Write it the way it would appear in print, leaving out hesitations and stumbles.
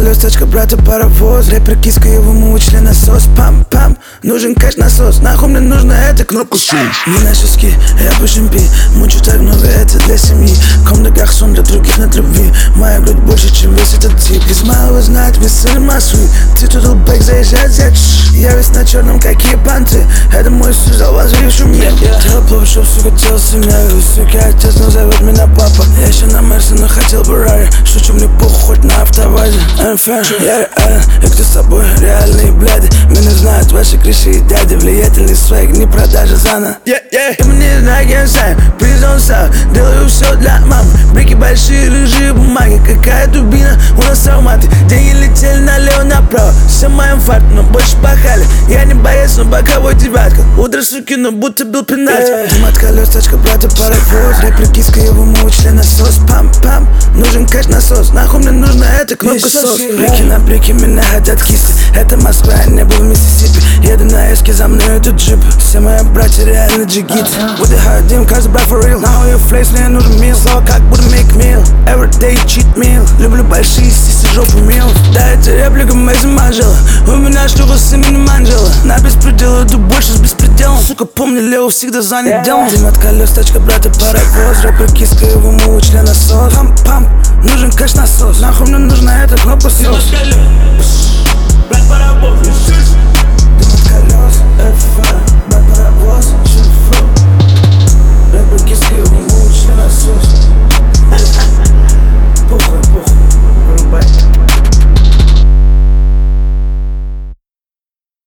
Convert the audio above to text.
колес, тачка, брата, паровоз. Рэпер, киска, его мув, членосос. Пам-пам, нужен кэш насос. Нахуй мне нужно это, кнопку сум. Не на щески, я пошимпи. Мучу так много, это для семьи. Комната гарсон, для других нет любви. Моя грудь больше, чем весь этот тип. Из малого знает весь сын Москвы. Ты тут лбэк заезжает, я весь на черном, какие панты. Это мой сюжет, возривший мне. Тело плохо, чтоб, сука, тело семья. Сука, отец, но зовет меня папа. Я еще на Мерсе, но хотел бы Рари. Шучу, мне похуй, хоть на автовазе. Я реален, и кто с тобой, реальные бляди. Меня знают ваши крыши и дяди. Влиятельный свайк, не продажа зана. И мне на генсай, призон сау. Делаю все для мамы. Брики большие, рыжие бумаги. Какая дубина, у нас ароматы. Деньги летели налево, направо. Все мои инфаркт, но больше пахали. Я не боец, но боковой девятка. Утро, суки, но будто бил пенальти. Дым от колес, тачка, брата, паровоз. Рэпер, киска, его мув, членосос. Пам-пам, нужен кэш насос. Нахуй мне нужно это, кнопка сос. Брики на брики, меня хотят кисты. Это Москва, я не был в Миссисипи. Еду на эске, за мной этот джип. Все мои братья реально джигиты. Выдыхаю дым, каждый брат for real. Нахуй флейс, мне нужен мил. Слово как буду make meal. Everyday cheat meal. Люблю большие сиси, жопу мил. Да, это реплика Мэйзи Манжела. У меня штука с именем Анджела. На беспредел иду больше с беспределом. Сука, помни, Лео всегда занят делом. Дым от колес, тачка, брата, паровоз. Рэпер, киска, его мув, членосос. Пам-пам, нужен кэш насос. Нахуй мне нужно это, кнопка сос. Брат, паровоз, Дым от колес, F5.